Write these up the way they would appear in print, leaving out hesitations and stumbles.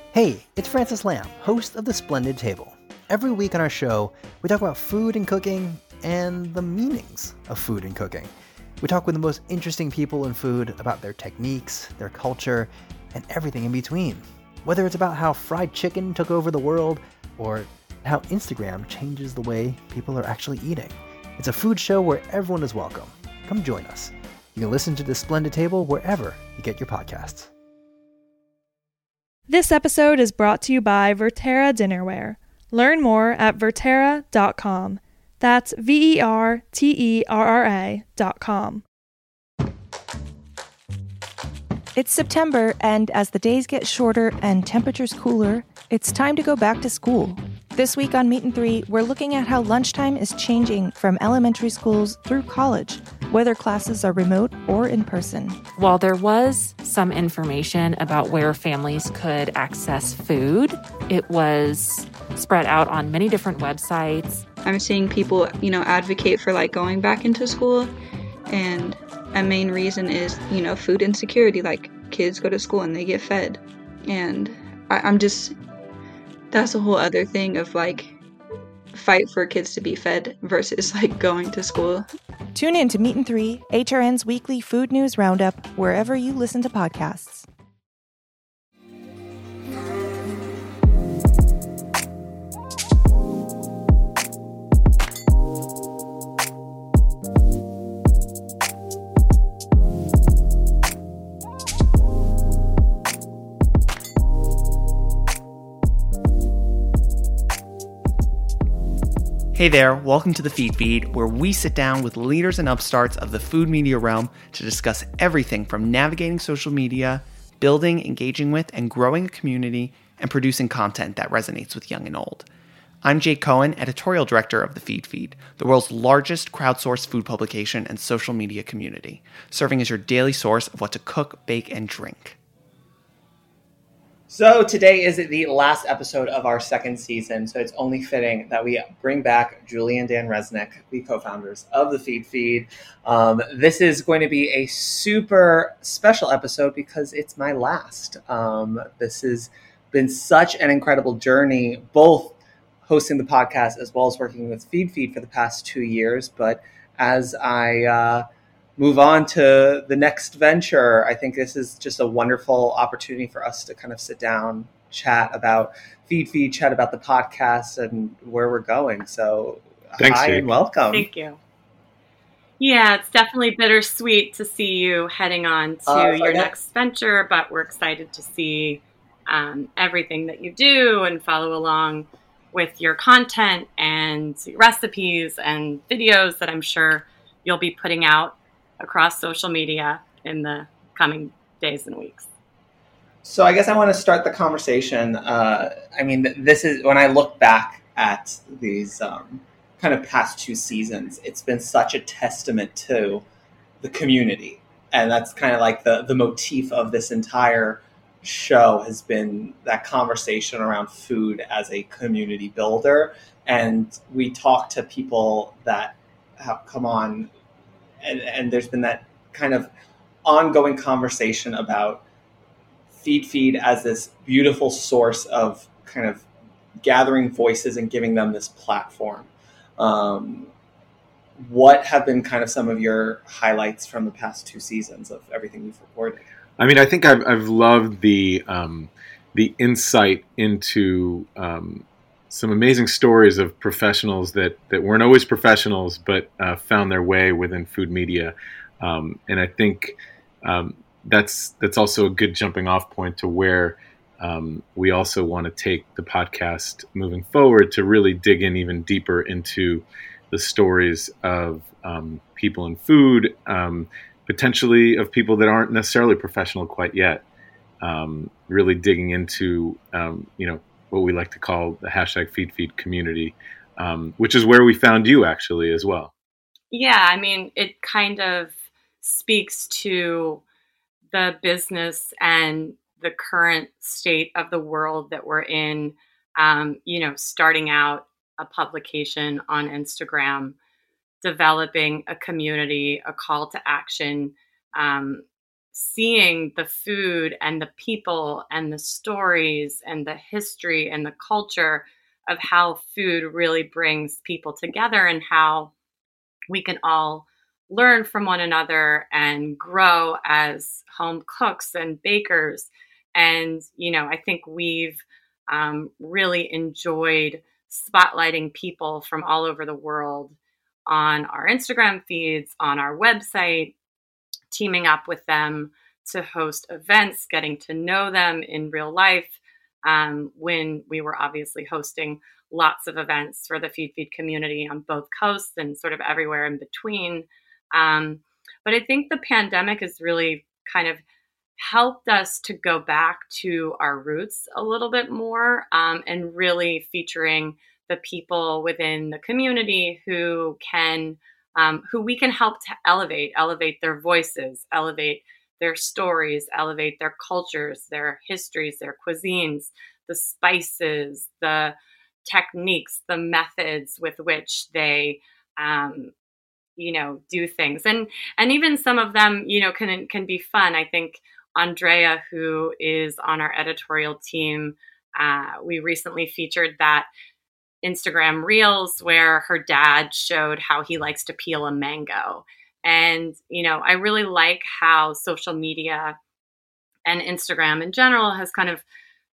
Hey, it's Francis Lamb, host of The Splendid Table. Every week on our show, we talk about food and cooking and the meanings of food and cooking. We talk with the most interesting people in food about their techniques, their culture, and everything in between. Whether it's about how fried chicken took over the world or how Instagram changes the way people are actually eating. It's a food show where everyone is welcome. Come join us. You can listen to The Splendid Table wherever you get your podcasts. This episode is brought to you by Verterra Dinnerware. Learn more at Verterra.com. That's Verterra.com. It's September, and as the days get shorter and temperatures cooler, it's time to go back to school. This week on Meat and Three, we're looking at how lunchtime is changing from elementary schools through college, whether classes are remote or in person. While there was some information about where families could access food, it was spread out on many different websites. I'm seeing people, advocate for going back into school, and a main reason is, food insecurity. Kids go to school and they get fed, and that's a whole other thing of fight for kids to be fed versus going to school. Tune in to Meat and Three, HRN's weekly food news roundup, wherever you listen to podcasts. Hey there, welcome to the Feed Feed, where we sit down with leaders and upstarts of the food media realm to discuss everything from navigating social media, building, engaging with, and growing a community, and producing content that resonates with young and old. I'm Jake Cohen, editorial director of the Feed Feed, the world's largest crowdsourced food publication and social media community, serving as your daily source of what to cook, bake, and drink. So today is the last episode of our second season, so it's only fitting that we bring back Julie and Dan Resnick, the co-founders of the Feed Feed. This is going to be a super special episode because it's my last. This has been such an incredible journey, both hosting the podcast as well as working with Feed Feed for the past 2 years. But as I move on to the next venture, I think this is just a wonderful opportunity for us to kind of sit down, chat about Feed Feed, chat about the podcast and where we're going. So thanks, hi, Jake. and welcome. Thank you. Yeah, it's definitely bittersweet to see you heading on to your next venture, but we're excited to see everything that you do and follow along with your content and recipes and videos that I'm sure you'll be putting out across social media in the coming days and weeks. So I guess I want to start the conversation. This is when I look back at these kind of past 2 seasons, it's been such a testament to the community. And that's kind of like the motif of this entire show has been that conversation around food as a community builder. And we talk to people that have come on, and there's been that kind of ongoing conversation about Feed as this beautiful source of kind of gathering voices and giving them this platform. What have been kind of some of your highlights from the past 2 seasons of everything you've reported? I mean, I think I've loved the insight into some amazing stories of professionals that weren't always professionals, but found their way within food media. And I think that's also a good jumping off point to where we also want to take the podcast moving forward to really dig in even deeper into the stories of people in food, potentially of people that aren't necessarily professional quite yet, really digging into, what we like to call the #FeedFeed community, which is where we found you actually as well. Yeah, I mean, it kind of speaks to the business and the current state of the world that we're in, starting out a publication on Instagram, developing a community, a call to action, seeing the food and the people and the stories and the history and the culture of how food really brings people together, and how we can all learn from one another and grow as home cooks and bakers. And, I think we've really enjoyed spotlighting people from all over the world on our Instagram feeds, on our website, teaming up with them to host events, getting to know them in real life. When we were obviously hosting lots of events for the Feed community on both coasts and sort of everywhere in between. But I think the pandemic has really kind of helped us to go back to our roots a little bit more, and really featuring the people within the community who we can help to elevate their voices, elevate their stories, elevate their cultures, their histories, their cuisines, the spices, the techniques, the methods with which they do things. And even some of them, can be fun. I think Andrea, who is on our editorial team, we recently featured that Instagram Reels where her dad showed how he likes to peel a mango. And, I really like how social media and Instagram in general has kind of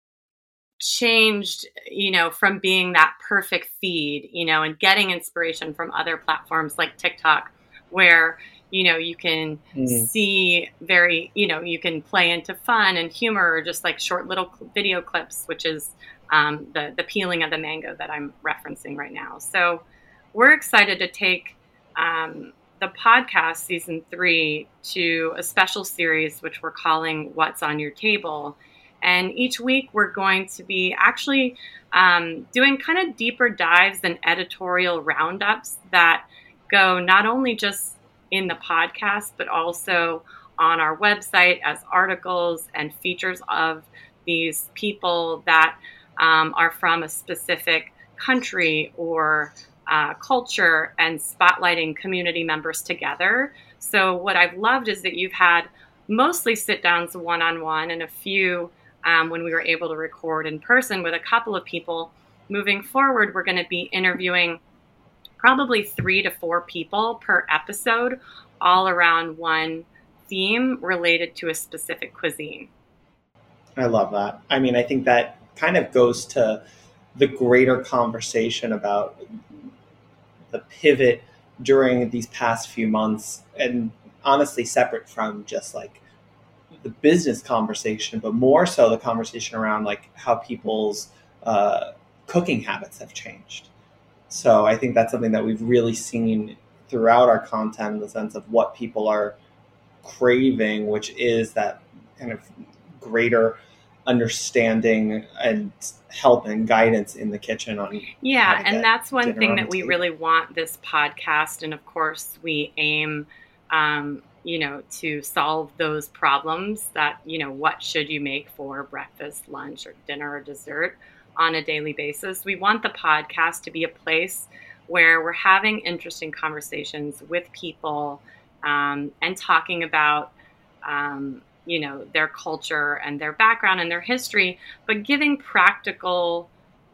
changed, from being that perfect feed, and getting inspiration from other platforms like TikTok, where, you can see you can play into fun and humor, or just like short little video clips, which is the peeling of the mango that I'm referencing right now. So we're excited to take the podcast season 3 to a special series, which we're calling What's on Your Table. And each week we're going to be actually doing kind of deeper dives and editorial roundups that go not only just in the podcast, but also on our website as articles and features of these people that are from a specific country or culture, and spotlighting community members together. So what I've loved is that you've had mostly sit-downs one-on-one, and a few when we were able to record in person with a couple of people. Moving forward, we're going to be interviewing probably 3 to 4 people per episode, all around one theme related to a specific cuisine. I love that. I mean, I think that kind of goes to the greater conversation about the pivot during these past few months, and honestly separate from just like the business conversation, but more so the conversation around like how people's cooking habits have changed. So I think that's something that we've really seen throughout our content, in the sense of what people are craving, which is that kind of greater understanding and help and guidance in the kitchen on and that's one thing that we really want this podcast, and of course we aim to solve those problems that, what should you make for breakfast, lunch, or dinner or dessert on a daily basis. We want the podcast to be a place where we're having interesting conversations with people and talking about their culture and their background and their history, but giving practical,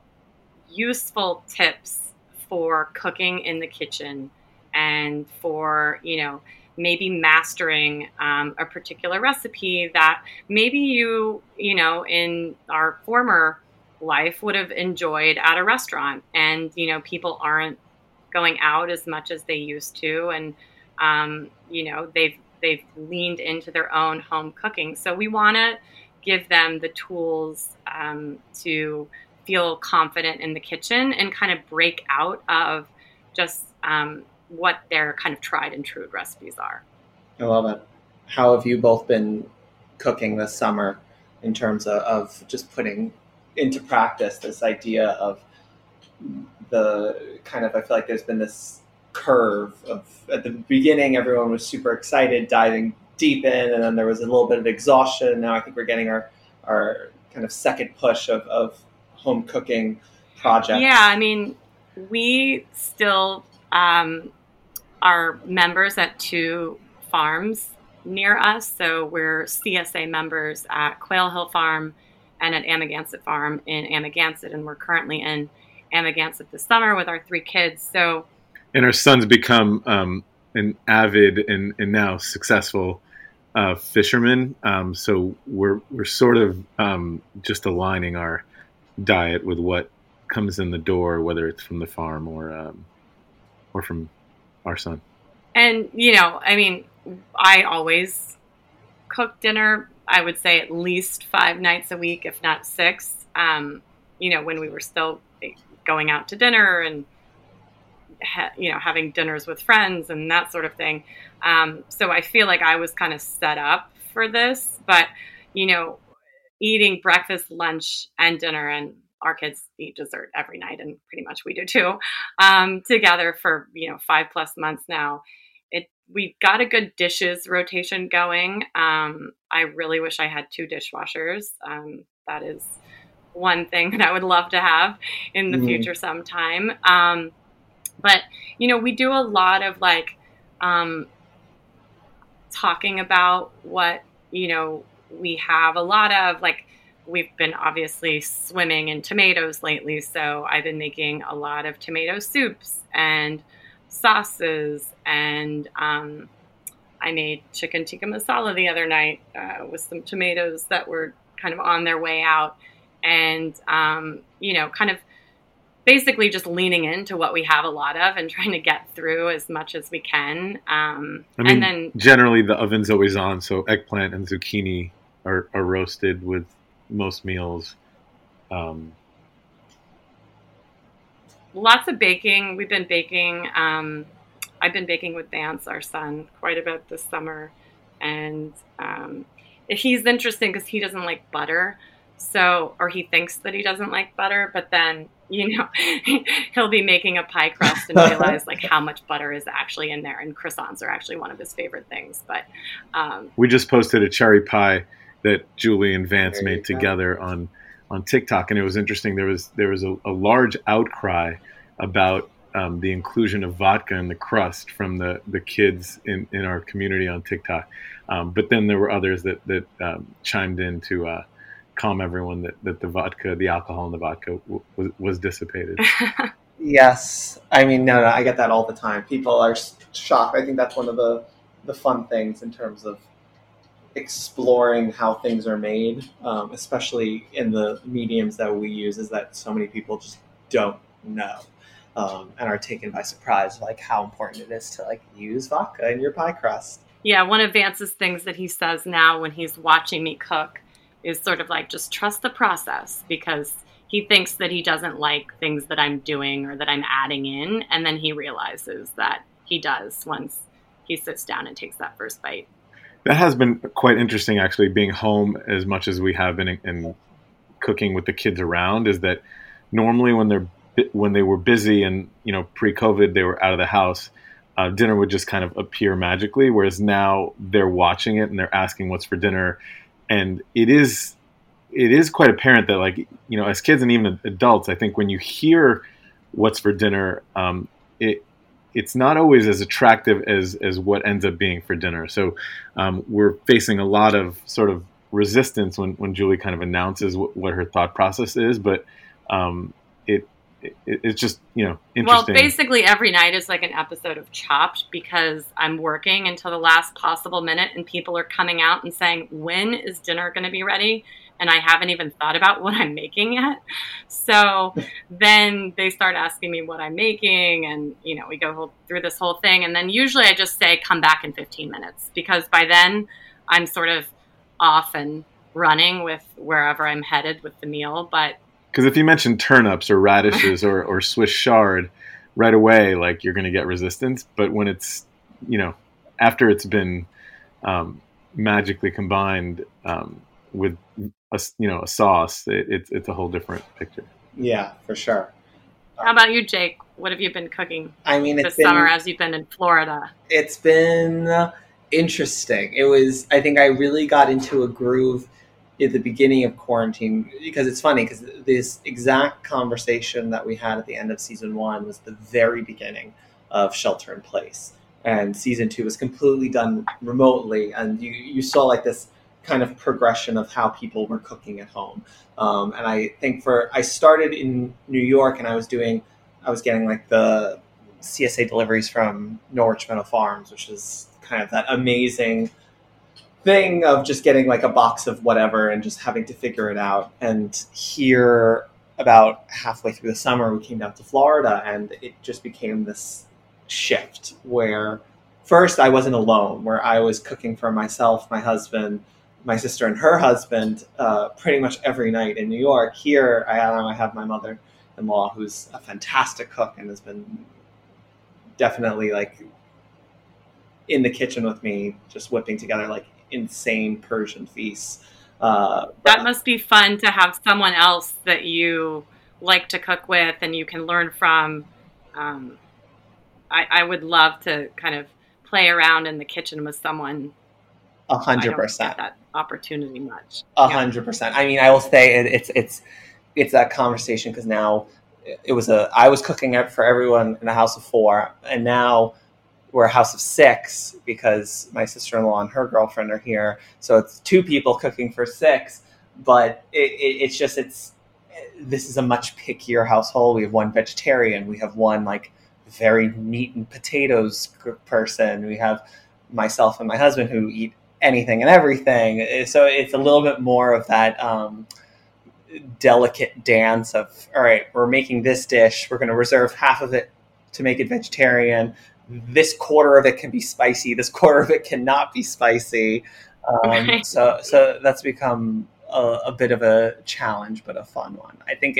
useful tips for cooking in the kitchen, and for, maybe mastering a particular recipe that maybe you in our former life would have enjoyed at a restaurant, and, people aren't going out as much as they used to. And, they've leaned into their own home cooking. So we want to give them the tools to feel confident in the kitchen, and kind of break out of just what their kind of tried and true recipes are. I love it. How have you both been cooking this summer, in terms of just putting into practice this idea of the kind of, I feel like there's been this curve of, at the beginning, everyone was super excited, diving deep in, and then there was a little bit of exhaustion. Now I think we're getting our kind of second push of home cooking projects. Yeah, I mean, we still are members at 2 farms near us. So we're CSA members at Quail Hill Farm and at Amagansett Farm in Amagansett, and we're currently in Amagansett this summer with our 3 kids. So, and our son's become an avid and now successful fisherman. So we're sort of just aligning our diet with what comes in the door, whether it's from the farm or from our son. And, you know, I mean, I always cook dinner, I would say at least 5 nights a week, if not 6. You know, when we were still going out to dinner and, you know, having dinners with friends and that sort of thing. So I feel like I was kind of set up for this, but, you know, eating breakfast, lunch, and dinner, and our kids eat dessert every night, and pretty much we do too, together for, you know, 5+ months now. We've got a good dishes rotation going. I really wish I had 2 dishwashers. That is one thing that I would love to have in the future sometime. But, you know, we do a lot of like talking about what, you know, we have a lot of, like, we've been obviously swimming in tomatoes lately. So I've been making a lot of tomato soups and sauces, and I made chicken tikka masala the other night with some tomatoes that were kind of on their way out, and you know, kind of basically just leaning into what we have a lot of and trying to get through as much as we can. I mean, and then generally the oven's always on, so eggplant and zucchini are roasted with most meals. Lots of baking. We've been baking. I've been baking with Vance, our son, quite a bit this summer. And he's interesting because he doesn't like butter. So, or he thinks that he doesn't like butter, but then, you know, he'll be making a pie crust and realize like how much butter is actually in there. And croissants are actually one of his favorite things. But we just posted a cherry pie that Julie and Vance made together on TikTok, and it was interesting. There was a large outcry about the inclusion of vodka in the crust from the kids in our community on TikTok. But then there were others that chimed in to calm everyone that the alcohol in the vodka was dissipated. Yes. I mean, no, I get that all the time. People are shocked. I think that's one of the fun things in terms of exploring how things are made, especially in the mediums that we use, is that so many people just don't know and are taken by surprise, like how important it is to like use vodka in your pie crust. Yeah, one of Vance's things that he says now when he's watching me cook is sort of like, just trust the process, because he thinks that he doesn't like things that I'm doing or that I'm adding in, and then he realizes that he does once he sits down and takes that first bite. That has been quite interesting, actually, being home as much as we have been and cooking with the kids around, is that normally when they were busy and, you know, pre-COVID, they were out of the house, dinner would just kind of appear magically, whereas now they're watching it and they're asking what's for dinner. And it is quite apparent that, like, you know, as kids and even adults, I think when you hear what's for dinner, it's not always as attractive as what ends up being for dinner. So we're facing a lot of sort of resistance when Julie kind of announces what her thought process is, but it's just, you know, interesting. Well, basically every night is like an episode of Chopped, because I'm working until the last possible minute and people are coming out and saying, when is dinner going to be ready? And I haven't even thought about what I'm making yet. So then they start asking me what I'm making, and, you know, we go through this whole thing. And then usually I just say, come back in 15 minutes, because by then I'm sort of off and running with wherever I'm headed with the meal. But because if you mention turnips or radishes or Swiss chard right away, like, you're going to get resistance. But when it's, you know, after it's been magically combined with a sauce, it's a whole different picture. Yeah, for sure. How about you, Jake? What have you been cooking this summer as you've been in Florida? It's been interesting. I think I really got into a groove at the beginning of quarantine, because it's funny, because this exact conversation that we had at the end of season 1 was the very beginning of Shelter in Place. and season 2 was completely done remotely, and you saw like this kind of progression of how people were cooking at home. And I think I started in New York, and I was getting like the CSA deliveries from Norwich Meadow Farms, which is kind of that amazing thing of just getting like a box of whatever and just having to figure it out. And here, about halfway through the summer, we came down to Florida, and it just became this shift where first I wasn't alone, where I was cooking for myself, my husband, my sister, and her husband pretty much every night in New York. Here I have my mother-in-law, who's a fantastic cook and has been definitely like in the kitchen with me, just whipping together like insane Persian feasts. That must be fun to have someone else that you like to cook with and you can learn from. I would love to kind of play around in the kitchen with someone. 100%. I don't get that opportunity much. 100%. I mean, I will say it's that conversation, because now I was cooking for everyone in a house of 4, and now we're a house of 6 because my sister-in-law and her girlfriend are here. So it's 2 people cooking for 6, but this is a much pickier household. We have one vegetarian. We have one like very meat and potatoes person. We have myself and my husband who eat anything and everything. So it's a little bit more of that delicate dance of, all right, we're making this dish. We're going to reserve half of it to make it vegetarian. This quarter of it can be spicy. This quarter of it cannot be spicy. Right. So that's become a bit of a challenge, but a fun one. I think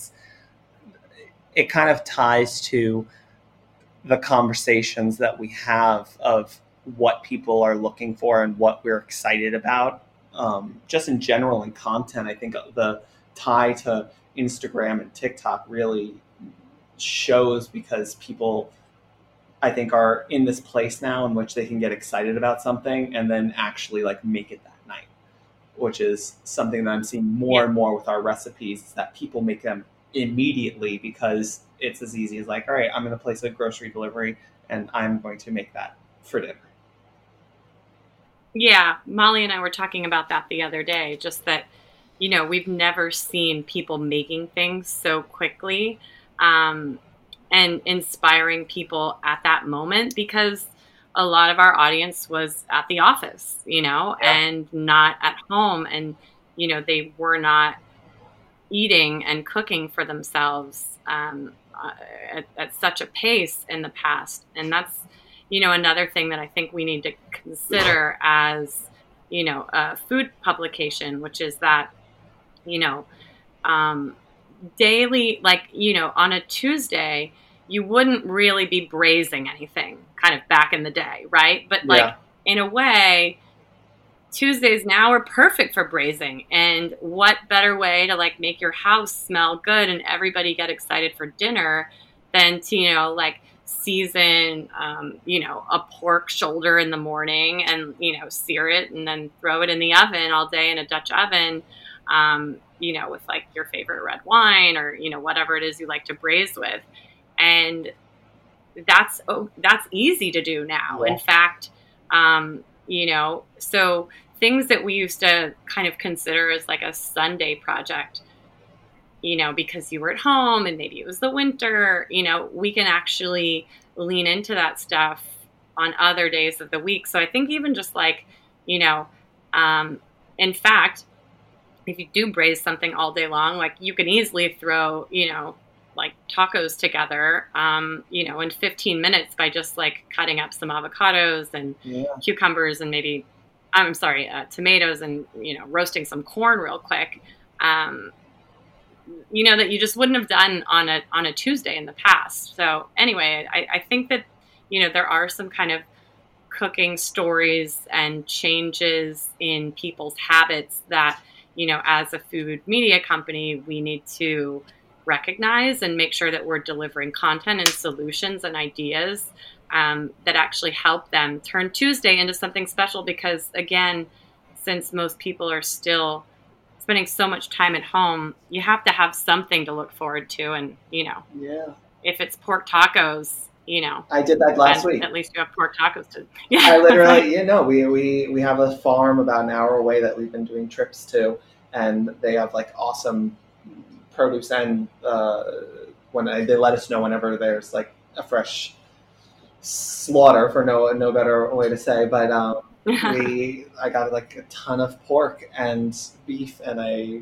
it kind of ties to the conversations that we have of what people are looking for and what we're excited about. Just in general in content, I think the tie to Instagram and TikTok really shows, because people, I think, are in this place now in which they can get excited about something and then actually like make it that night, which is something that I'm seeing more and more with our recipes, is that people make them immediately because it's as easy as like, all right, I'm going to place a grocery delivery and I'm going to make that for dinner. Yeah, Molly and I were talking about that the other day, just that, we've never seen people making things so quickly and inspiring people at that moment, because a lot of our audience was at the office, and not at home. And, they were not eating and cooking for themselves at such a pace in the past. And that's, another thing that I think we need to consider as, a food publication, which is that, daily, like, on a Tuesday, you wouldn't really be braising anything kind of back in the day, right? But like, in a way, Tuesdays now are perfect for braising. And what better way to like make your house smell good and everybody get excited for dinner than to, like, season, a pork shoulder in the morning and, sear it and then throw it in the oven all day in a Dutch oven, with like your favorite red wine or, whatever it is you like to braise with. And that's easy to do now. Yeah. In fact, so things that we used to kind of consider as like a Sunday project, because you were at home and maybe it was the winter, we can actually lean into that stuff on other days of the week. So I think even just like, in fact, if you do braise something all day long, like you can easily throw, like tacos together, in 15 minutes by just like cutting up some avocados and cucumbers and maybe, tomatoes and, roasting some corn real quick. That you just wouldn't have done on a Tuesday in the past. So anyway, I think that, there are some kind of cooking stories and changes in people's habits that, as a food media company, we need to recognize and make sure that we're delivering content and solutions and ideas that actually help them turn Tuesday into something special. Because again, since most people are still spending so much time at home, you have to have something to look forward to. And, if it's pork tacos, I did that last week. At least you have pork tacos to. Yeah. I literally, we have a farm about an hour away that we've been doing trips to, and they have like awesome produce, and they let us know whenever there's like a fresh slaughter, for no better way to say, but I got like a ton of pork and beef, and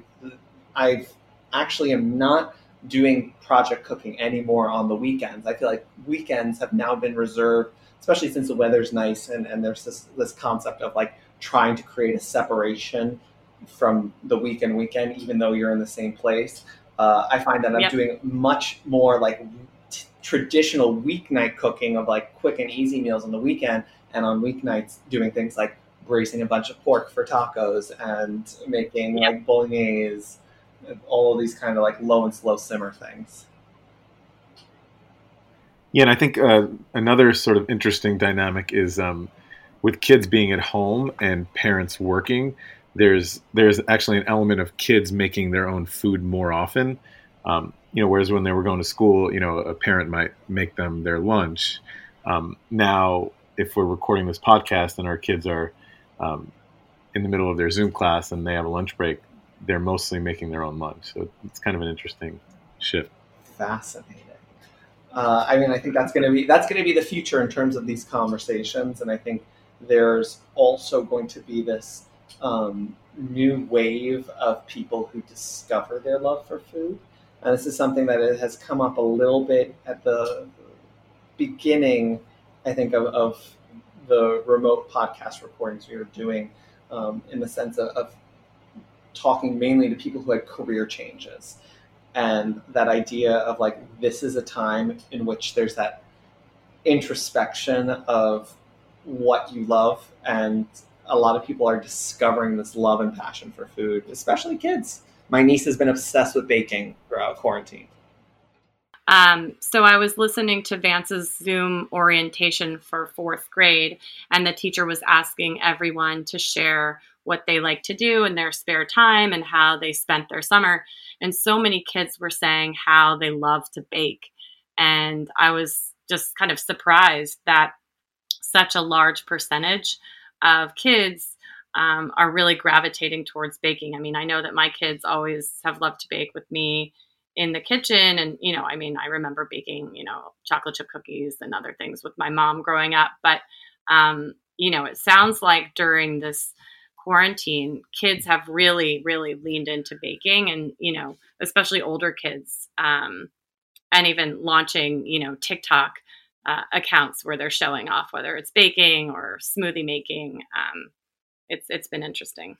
I actually am not doing project cooking anymore on the weekends. I feel like weekends have now been reserved, especially since the weather's nice, and there's this concept of like trying to create a separation from the weekend, even though you're in the same place. I find that I'm doing much more like traditional weeknight cooking of like quick and easy meals on the weekend, and on weeknights doing things like braising a bunch of pork for tacos and making like bolognese, all of these kind of like low and slow simmer things. Yeah, and I think another sort of interesting dynamic is with kids being at home and parents working, there's actually an element of kids making their own food more often. Whereas when they were going to school, a parent might make them their lunch. Now, if we're recording this podcast and our kids are in the middle of their Zoom class and they have a lunch break, they're mostly making their own lunch. So it's kind of an interesting shift. Fascinating. I think that's going to be the future in terms of these conversations. And I think there's also going to be this new wave of people who discover their love for food. And this is something that has come up a little bit at the beginning, I think, of the remote podcast recordings we were doing, in the sense of talking mainly to people who had career changes. And that idea of like, this is a time in which there's that introspection of what you love. And a lot of people are discovering this love and passion for food, especially kids. My niece has been obsessed with baking throughout quarantine. So I was listening to Vance's Zoom orientation for 4th grade, and the teacher was asking everyone to share what they like to do in their spare time and how they spent their summer. And so many kids were saying how they love to bake. And I was just kind of surprised that such a large percentage of kids are really gravitating towards baking. I mean, I know that my kids always have loved to bake with me in the kitchen. And, I remember baking, chocolate chip cookies and other things with my mom growing up. But, it sounds like during this quarantine, kids have really, really leaned into baking, and, especially older kids, and even launching, TikTok accounts where they're showing off, whether it's baking or smoothie making. It's been interesting.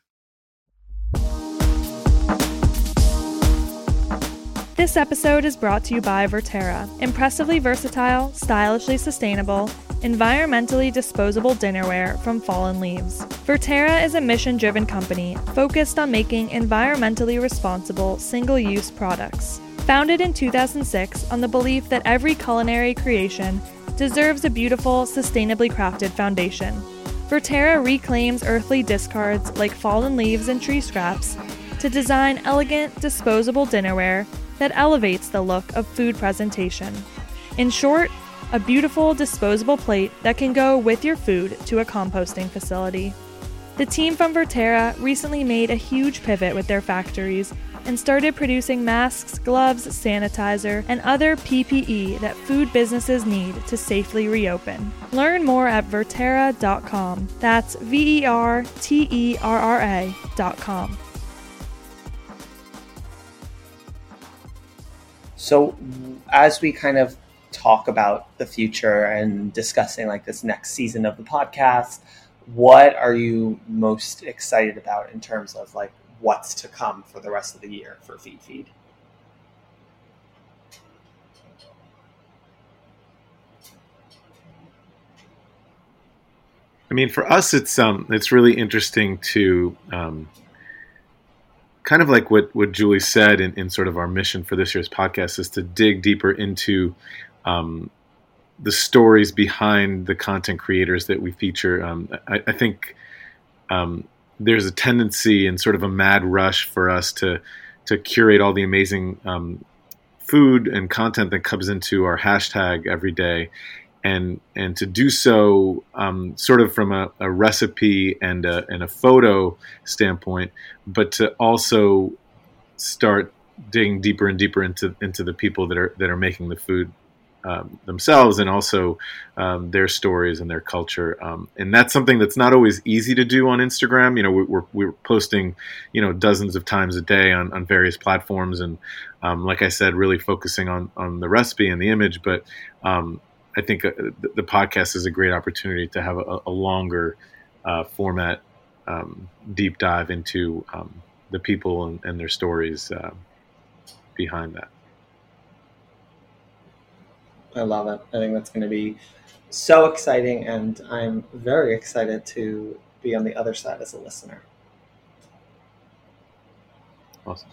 This episode is brought to you by Verterra, impressively versatile, stylishly sustainable, environmentally disposable dinnerware from Fallen Leaves. Verterra is a mission-driven company focused on making environmentally responsible, single-use products. Founded in 2006 on the belief that every culinary creation deserves a beautiful, sustainably crafted foundation, Verterra reclaims earthly discards like fallen leaves and tree scraps to design elegant, disposable dinnerware that elevates the look of food presentation. In short, a beautiful, disposable plate that can go with your food to a composting facility. The team from Verterra recently made a huge pivot with their factories and started producing masks, gloves, sanitizer, and other PPE that food businesses need to safely reopen. Learn more at Verterra.com. That's Verterra.com. So as we kind of talk about the future and discussing like this next season of the podcast, what are you most excited about in terms of like what's to come for the rest of the year for Feed? I mean, for us, it's really interesting to kind of like what Julie said in sort of our mission for this year's podcast is to dig deeper into the stories behind the content creators that we feature. I think there's a tendency and sort of a mad rush for us to curate all the amazing food and content that comes into our hashtag every day, and to do so sort of from a recipe and a photo standpoint, but to also start digging deeper and deeper into the people that are making the food themselves, and also their stories and their culture. And that's something that's not always easy to do on Instagram. You know, we're posting, you know, dozens of times a day on various platforms, and like I said, really focusing on the recipe and the image. But I think the podcast is a great opportunity to have a longer format deep dive into the people and their stories behind that. I love it. I think that's going to be so exciting, and I'm very excited to be on the other side as a listener. Awesome.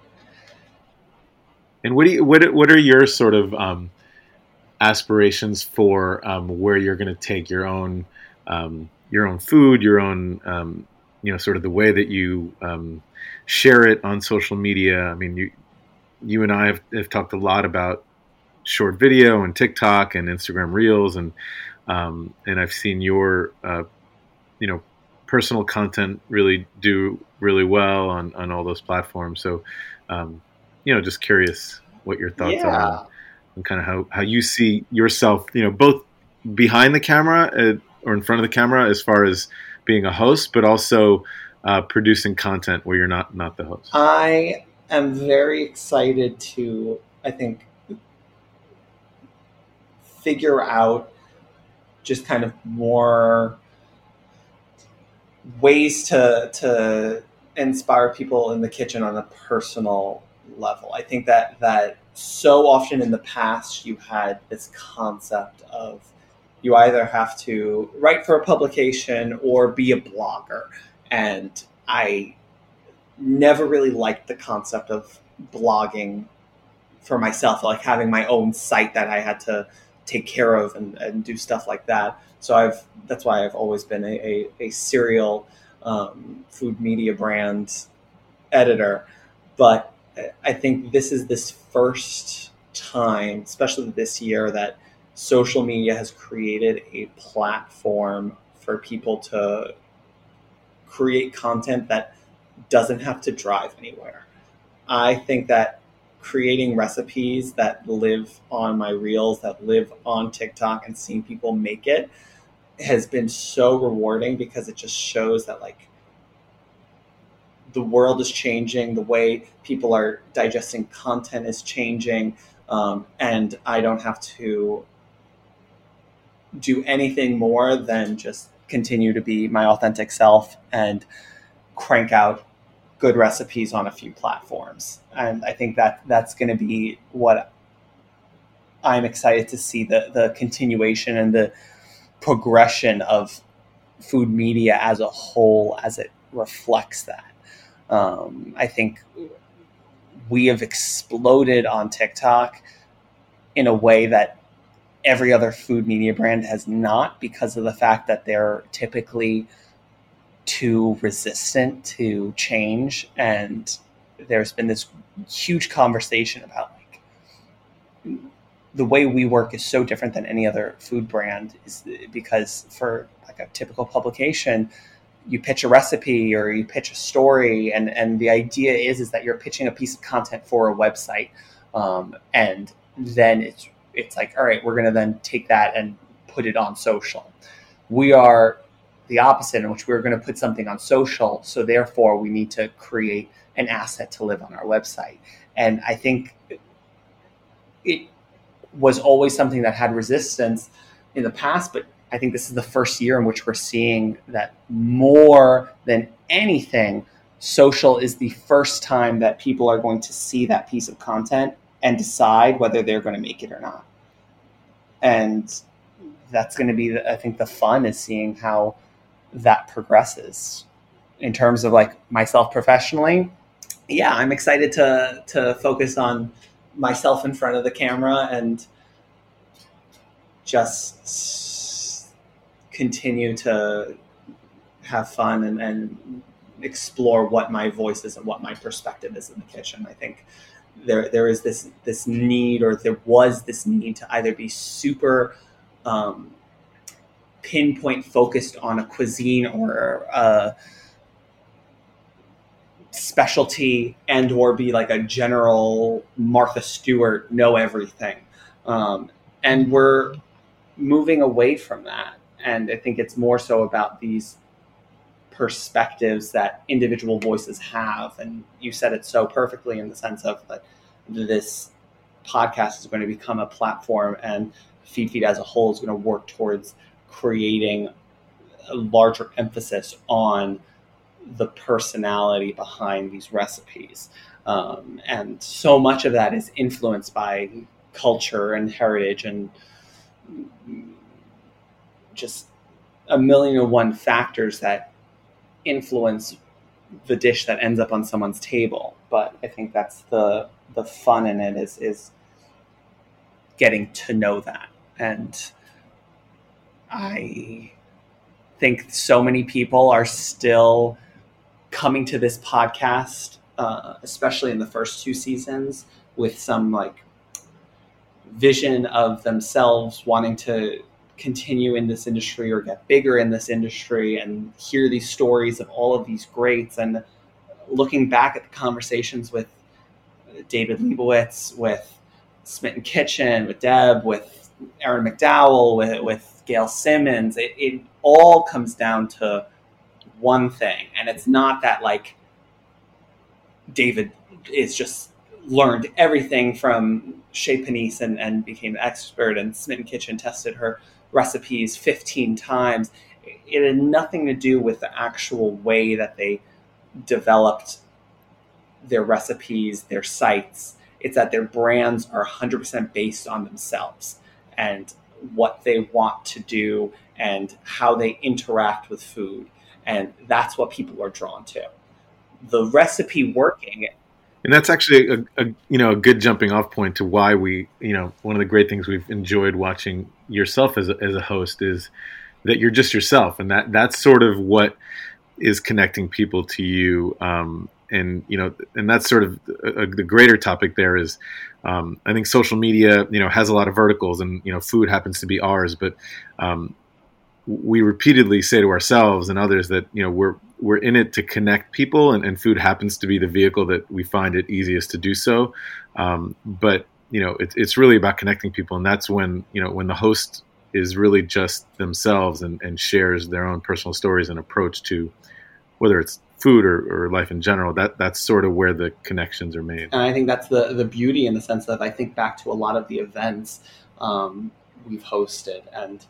And what are your sort of aspirations for where you're going to take your own food, your own sort of the way that you share it on social media? I mean, you and I have talked a lot about short video and TikTok and Instagram Reels, and I've seen your personal content really do really well on all those platforms. So just curious what your thoughts are and kind of how you see yourself, both behind the camera or in front of the camera as far as being a host, but also producing content where you're not the host. I am very excited to, I think, figure out just kind of more ways to inspire people in the kitchen on a personal level. I think that so often in the past you had this concept of you either have to write for a publication or be a blogger. And I never really liked the concept of blogging for myself, like having my own site that I had to take care of and do stuff like that. So that's why I've always been a serial food media brand editor. But I think this is this first time, especially this year, that social media has created a platform for people to create content that doesn't have to drive anywhere. I think that creating recipes that live on my reels, that live on TikTok, and seeing people make it has been so rewarding, because it just shows that like the world is changing, the way people are digesting content is changing, and I don't have to do anything more than just continue to be my authentic self and crank out good recipes on a few platforms. And I think that's going to be what I'm excited to see, the continuation and the progression of food media as a whole as it reflects that. I think we have exploded on TikTok in a way that every other food media brand has not, because of the fact that they're typically too resistant to change. And there's been this huge conversation about like the way we work is so different than any other food brand, is because for like a typical publication, you pitch a recipe or you pitch a story, and the idea is that you're pitching a piece of content for a website, and then it's like, all right, we're going to then take that and put it on social. We are the opposite, in which we're going to put something on social, so therefore we need to create an asset to live on our website. And I think it was always something that had resistance in the past, but I think this is the first year in which we're seeing that more than anything, social is the first time that people are going to see that piece of content and decide whether they're going to make it or not. And that's going to be, I think, the fun is seeing how that progresses. In terms of like myself professionally, yeah, I'm excited to focus on myself in front of the camera and just continue to have fun and explore what my voice is and what my perspective is in the kitchen. I think there is this need, or there was this need to either be super pinpoint focused on a cuisine or a specialty, and or be like a general Martha Stewart, know everything. And we're moving away from that. And I think it's more so about these perspectives that individual voices have. And you said it so perfectly in the sense of that this podcast is going to become a platform, and Feed as a whole is going to work towards creating a larger emphasis on the personality behind these recipes. And so much of that is influenced by culture and heritage and just a million and one factors that influence the dish that ends up on someone's table. But I think that's the fun in it is getting to know that. And I think so many people are still coming to this podcast, especially in the first 2 seasons, with some like vision of themselves wanting to continue in this industry or get bigger in this industry, and hear these stories of all of these greats. And looking back at the conversations with David Leibowitz, with Smitten Kitchen, with Deb, with Erin McDowell, with Gail Simmons, it all comes down to one thing. And it's not that like David is just learned everything from Chez Panisse and became an expert, and Smitten Kitchen tested her recipes 15 times. It had nothing to do with the actual way that they developed their recipes, their sites. It's that their brands are 100% based on themselves and what they want to do and how they interact with food. And that's what people are drawn to. The recipe working. And that's actually a good jumping off point to why we, one of the great things we've enjoyed watching yourself as a host is that you're just yourself. And that's sort of what is connecting people to you. And that's sort of the greater topic there is, I think social media, has a lot of verticals, and, food happens to be ours, but we repeatedly say to ourselves and others that, we're in it to connect people, and food happens to be the vehicle that we find it easiest to do so. But it's really about connecting people. And that's when the host is really just themselves and shares their own personal stories and approach to whether it's food or life in general, that's sort of where the connections are made. And I think that's the beauty, in the sense that I think back to a lot of the events we've hosted, and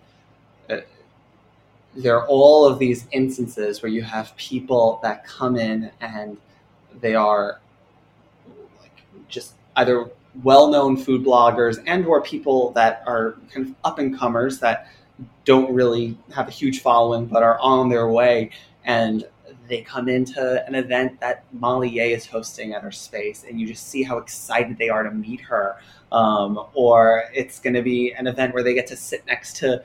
there are all of these instances where you have people that come in and they are like just either well-known food bloggers and or people that are kind of up-and-comers that don't really have a huge following but are on their way, and they come into an event that Molly Ye is hosting at her space, and you just see how excited they are to meet her. Or it's going to be an event where they get to sit next to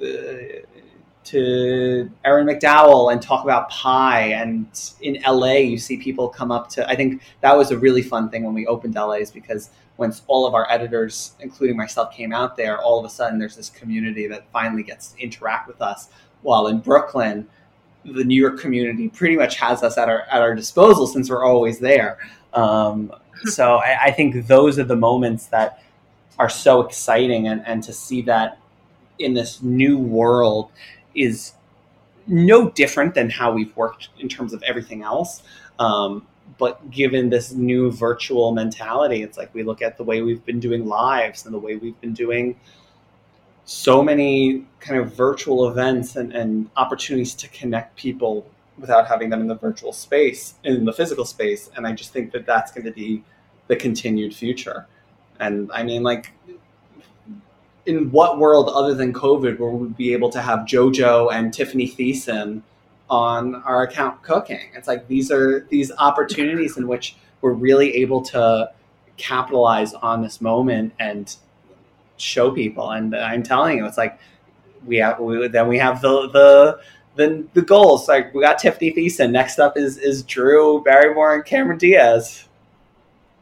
Erin McDowell and talk about pie. And in LA, you see people come up to, I think that was a really fun thing when we opened LA's, because once all of our editors, including myself, came out there, all of a sudden there's this community that finally gets to interact with us. While in Brooklyn, the New York community pretty much has us at our disposal, since we're always there. So I think those are the moments that are so exciting, and to see that in this new world is no different than how we've worked in terms of everything else. But given this new virtual mentality, it's like we look at the way we've been doing lives and the way we've been doing so many kind of virtual events and opportunities to connect people without having them in the virtual space, in the physical space. And I just think that that's going to be the continued future. And I mean, like, in what world other than COVID will we be able to have JoJo and Tiffany Thiessen on our account cooking? It's like these are these opportunities in which we're really able to capitalize on this moment and show people. And I'm telling you, it's like we have the goals. Like, we got Tiffany Thiessen. Next up is Drew Barrymore and Cameron Diaz.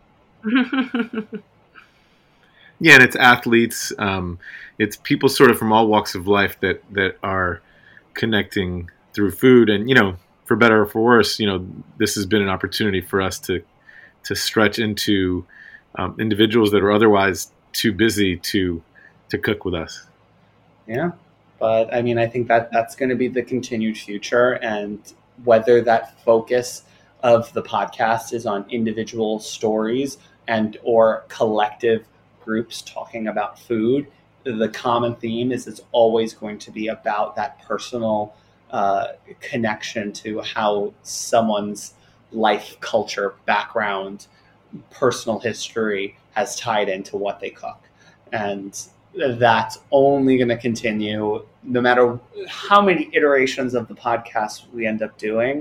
Yeah, and it's athletes. It's people sort of from all walks of life that are connecting through food. And, for better or for worse, this has been an opportunity for us to stretch into individuals that are otherwise too busy to cook with us. Yeah. But I mean, I think that's going to be the continued future. And whether that focus of the podcast is on individual stories and or collective groups talking about food, the common theme is it's always going to be about that personal connection to how someone's life, culture, background, personal history has tied into what they cook. And that's only going to continue no matter how many iterations of the podcast we end up doing.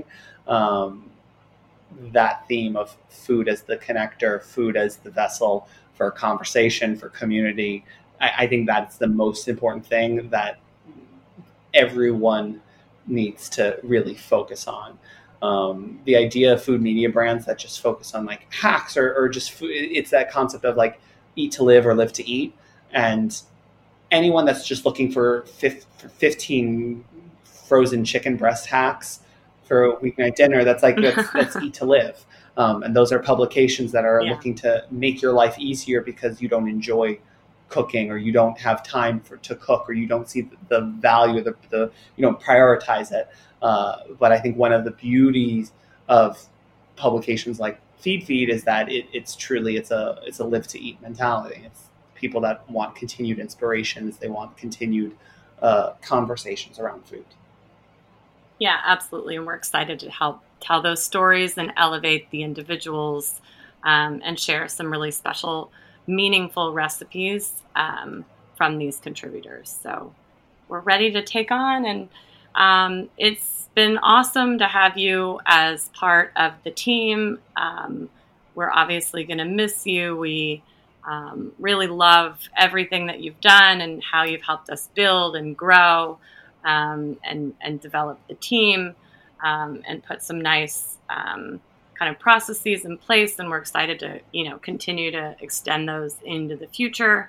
That theme of food as the connector, food as the vessel for conversation, for community. I think that's the most important thing that everyone needs to really focus on. The idea of food media brands that just focus on like hacks or just food, it's that concept of like eat to live or live to eat. And anyone that's just looking for 15 frozen chicken breast hacks for a weeknight dinner, that's eat to live. And those are publications that are looking to make your life easier because you don't enjoy cooking or you don't have time to cook or you don't see the value, you don't prioritize it. But I think one of the beauties of publications like Feed is that it's truly a live to eat mentality. It's people that want continued inspirations. They want continued conversations around food. Yeah, absolutely. And we're excited to help tell those stories and elevate the individuals and share some really special, meaningful recipes from these contributors. So we're ready to take on. And it's been awesome to have you as part of the team. We're obviously going to miss you. We really love everything that you've done and how you've helped us build and grow and develop the team and put some nice kind of processes in place. And we're excited to, continue to extend those into the future.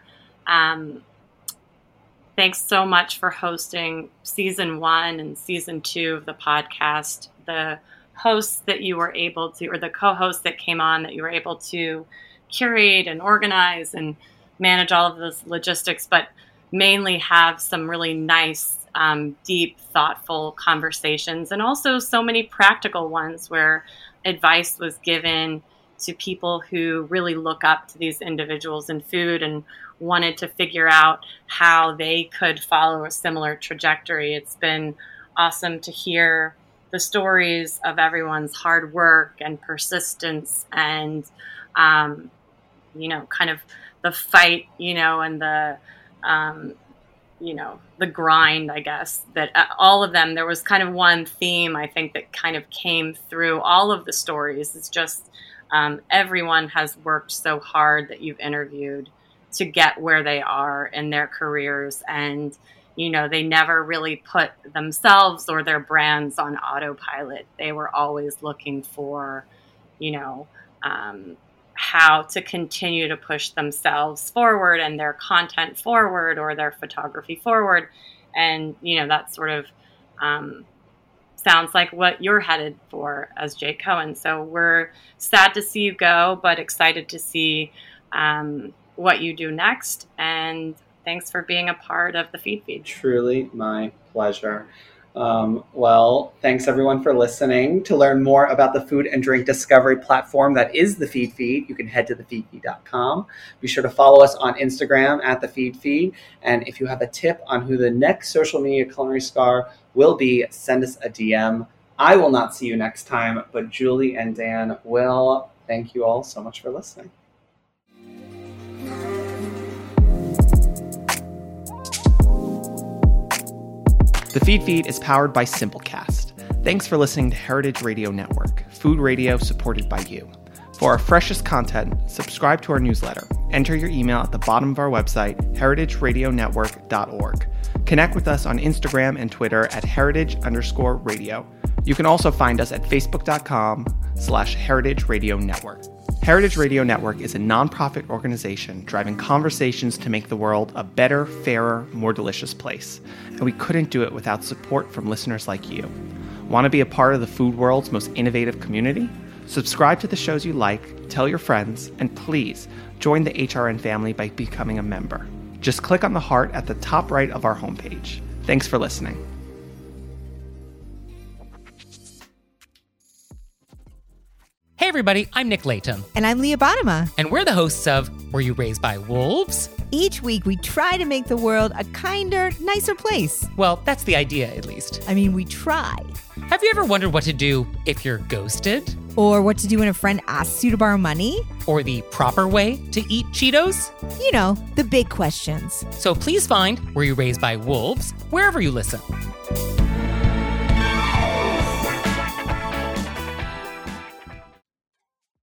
Thanks so much for hosting season 1 and season 2 of the podcast. The hosts that you were able to, or the co-hosts that came on that you were able to curate and organize and manage all of those logistics, but mainly have some really nice, deep, thoughtful conversations, and also so many practical ones where advice was given to people who really look up to these individuals in food and wanted to figure out how they could follow a similar trajectory. It's been awesome to hear the stories of everyone's hard work and persistence and, kind of the fight, and the, the grind, I guess, that all of them, there was kind of one theme, I think, that kind of came through all of the stories. It's just everyone has worked so hard that you've interviewed to get where they are in their careers. And, they never really put themselves or their brands on autopilot. They were always looking for, how to continue to push themselves forward and their content forward or their photography forward. And, that sort of sounds like what you're headed for as Jake Cohen. So we're sad to see you go, but excited to see what you do next. And thanks for being a part of the Feed. Truly my pleasure. Well, thanks everyone for listening. To learn more about the food and drink discovery platform that is the Feed, you can head to thefeedfeed.com. Be sure to follow us on Instagram at the Feed. And if you have a tip on who the next social media culinary star will be, send us a DM. I will not see you next time, but Julie and Dan will. Thank you all so much for listening. The Feed is powered by Simplecast. Thanks for listening to Heritage Radio Network, food radio supported by you. For our freshest content, subscribe to our newsletter. Enter your email at the bottom of our website, heritageradionetwork.org. Connect with us on Instagram and Twitter at heritage_radio. You can also find us at facebook.com/Heritage Radio Network. Heritage Radio Network is a nonprofit organization driving conversations to make the world a better, fairer, more delicious place. And we couldn't do it without support from listeners like you. Want to be a part of the food world's most innovative community? Subscribe to the shows you like, tell your friends, and please join the HRN family by becoming a member. Just click on the heart at the top right of our homepage. Thanks for listening. Hey everybody, I'm Nick Latham. And I'm Leah Bottima. And we're the hosts of Were You Raised by Wolves? Each week we try to make the world a kinder, nicer place. Well, that's the idea, at least. I mean, we try. Have you ever wondered what to do if you're ghosted? Or what to do when a friend asks you to borrow money? Or the proper way to eat Cheetos? You know, the big questions. So please find Were You Raised by Wolves wherever you listen.